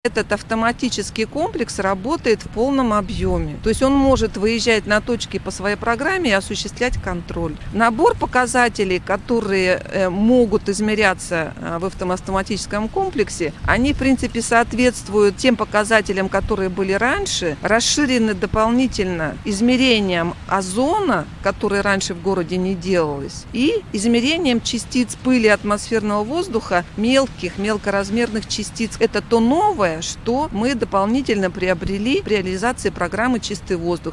Этот автоматический комплекс работает в полном объеме. То есть он может выезжать на точки по своей программе и осуществлять контроль. Набор показателей, которые могут измеряться в автоматическом комплексе, они, в принципе, соответствуют тем показателям, которые были раньше, расширены дополнительно измерением озона, которое раньше в городе не делалось, и измерением частиц пыли атмосферного воздуха, мелкоразмерных частиц. Это то новое, что мы дополнительно приобрели при реализации программы «Чистый воздух».